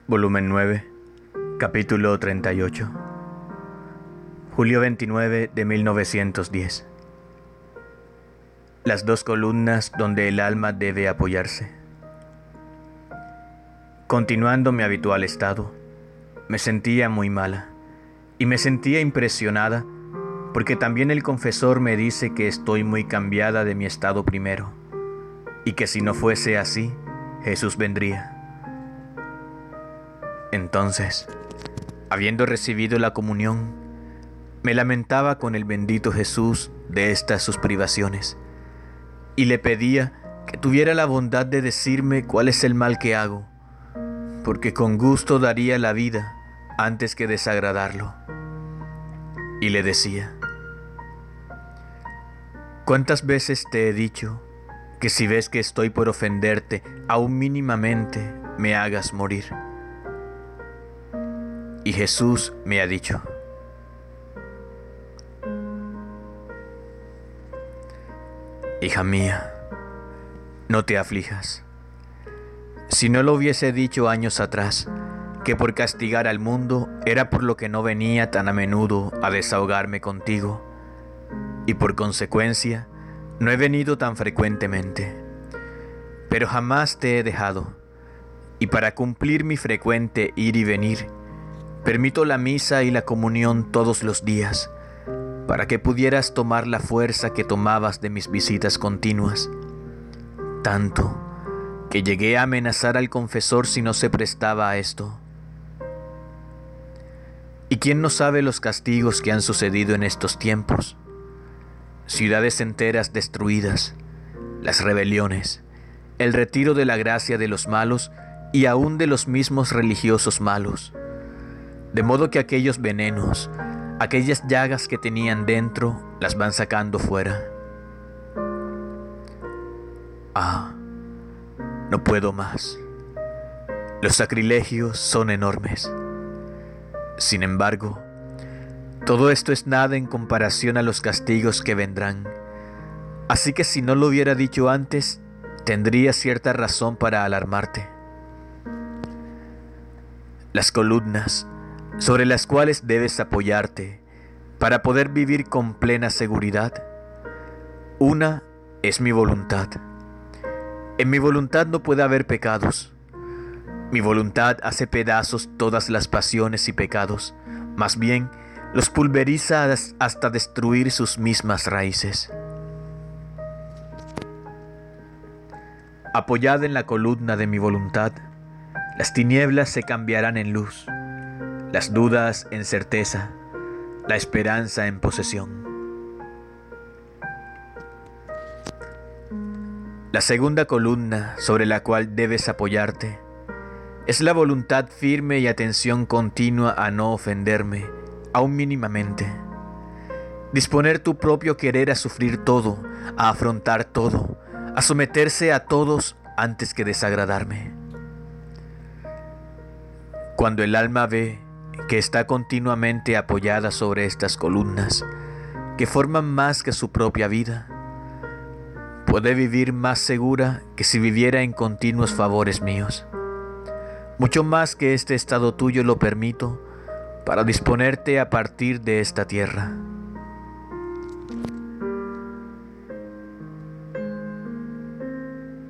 Volumen 9, capítulo 38. Julio 29 de 1910. Las dos columnas donde el alma debe apoyarse. Continuando mi habitual estado, me sentía muy mala y me sentía impresionada porque también el confesor me dice que estoy muy cambiada de mi estado primero y que si no fuese así, Jesús vendría. Entonces, habiendo recibido la comunión, me lamentaba con el bendito Jesús de estas sus privaciones y le pedía que tuviera la bondad de decirme cuál es el mal que hago, porque con gusto daría la vida antes que desagradarlo. Y le decía: ¿cuántas veces te he dicho que si ves que estoy por ofenderte, aún mínimamente me hagas morir? Y Jesús me ha dicho: hija mía, no te aflijas. Si no lo hubiese dicho años atrás, que por castigar al mundo era por lo que no venía tan a menudo a desahogarme contigo, y por consecuencia no he venido tan frecuentemente. Pero jamás te he dejado, y para cumplir mi frecuente ir y venir, permito la misa y la comunión todos los días, para que pudieras tomar la fuerza que tomabas de mis visitas continuas, tanto que llegué a amenazar al confesor si no se prestaba a esto. ¿Y quién no sabe los castigos que han sucedido en estos tiempos? Ciudades enteras destruidas, las rebeliones, el retiro de la gracia de los malos y aún de los mismos religiosos malos, de modo que aquellos venenos, aquellas llagas que tenían dentro, las van sacando fuera. No puedo más. Los sacrilegios son enormes. Sin embargo, todo esto es nada en comparación a los castigos que vendrán. Así que si no lo hubiera dicho antes, tendría cierta razón para alarmarte. Las columnas sobre las cuales debes apoyarte para poder vivir con plena seguridad. Una es mi voluntad. En mi voluntad no puede haber pecados. Mi voluntad hace pedazos todas las pasiones y pecados, más bien los pulveriza hasta destruir sus mismas raíces. Apoyada en la columna de mi voluntad, las tinieblas se cambiarán en luz, las dudas en certeza, la esperanza en posesión. La segunda columna sobre la cual debes apoyarte es la voluntad firme y atención continua a no ofenderme, aún mínimamente. Disponer tu propio querer a sufrir todo, a afrontar todo, a someterse a todos antes que desagradarme. Cuando el alma ve que está continuamente apoyada sobre estas columnas, que forman más que su propia vida, puede vivir más segura que si viviera en continuos favores míos. Mucho más que este estado tuyo lo permito para disponerte a partir de esta tierra.